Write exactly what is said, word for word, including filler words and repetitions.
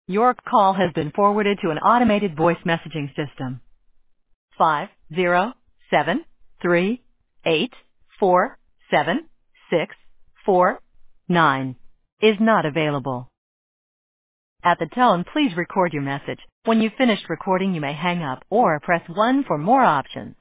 Your call has been forwarded to an automated voice messaging system. Five zero seven three eight four seven six four nine is not available. At the tone, please record your message. When you've finished recording, you may hang up or press one for more options.